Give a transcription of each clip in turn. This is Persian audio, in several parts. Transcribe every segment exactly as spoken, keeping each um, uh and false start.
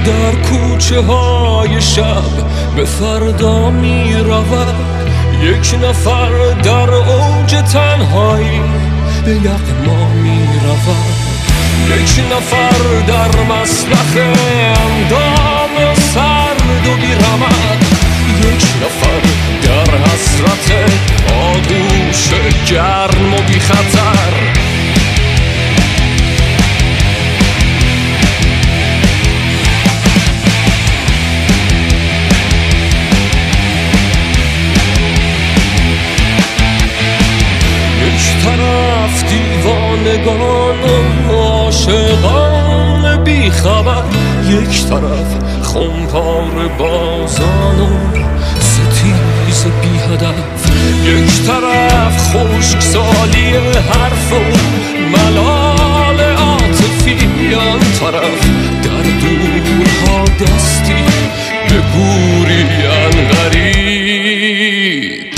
در کوچه های شب به فردا می رود. یک نفر در اوج تنهایی به یغما می رود. یک نفر در مسلخ اندام سرد و بی رمد. یک نفر در حسرت آغوش گرم و بی خطر. یک طرف دیوانگان و عاشقان بی خبر، یک طرف خمپاره بازان و ستیز بی هدف. یک طرف خشکسالی حرف و ملال عاطفی، آن طرف در دورها دستی به گوری غریب.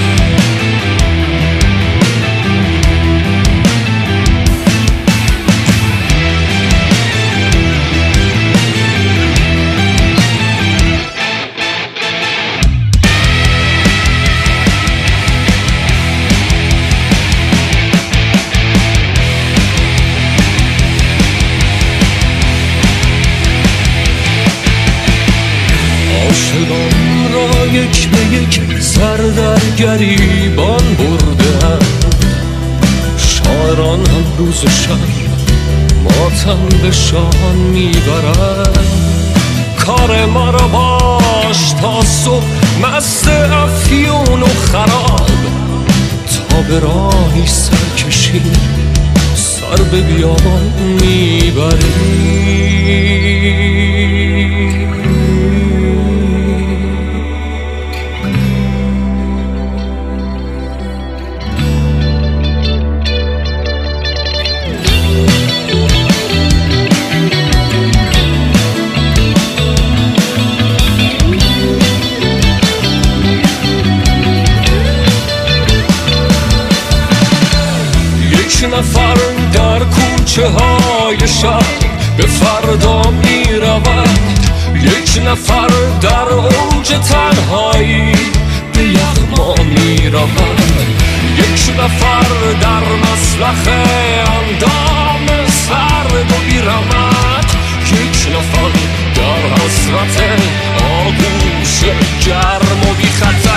عاشقان را یک به یک سر در گریبان برده‌اند. شاعران هم روز و شب ماتم به شان میبرند. کار ما را باش تا صبح مست افیون و خراب، تا به راهی سر کشیم سر به بیابان میبریم. یک نفر در کوچه های شب به فردا می رود. یک نفر در اوج تنهایی به یغما می رود. یک نفر در مسلخ اندام سرد و بی رمد. یک نفر در حسرت آغوش گرم و بی خطر.